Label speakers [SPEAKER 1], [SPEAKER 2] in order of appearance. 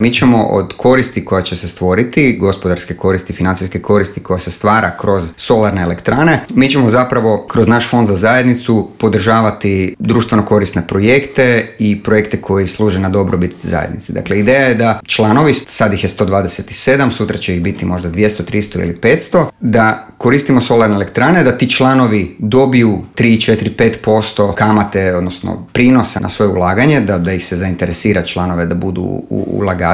[SPEAKER 1] Mi ćemo od koristi koja će se stvoriti, gospodarske koristi, financijske koristi koja se stvara kroz solarne elektrane, mi ćemo zapravo kroz naš fond za zajednicu podržavati društveno korisne projekte i projekte koji služe na dobrobit zajednici. Dakle, ideja je da članovi, sad ih je 127, sutra će ih biti možda 200, 300 ili 500, da koristimo solarne elektrane, da ti članovi dobiju 3, 4, 5% kamate, odnosno prinosa na svoje ulaganje, da ih se zainteresira članove da budu ulagači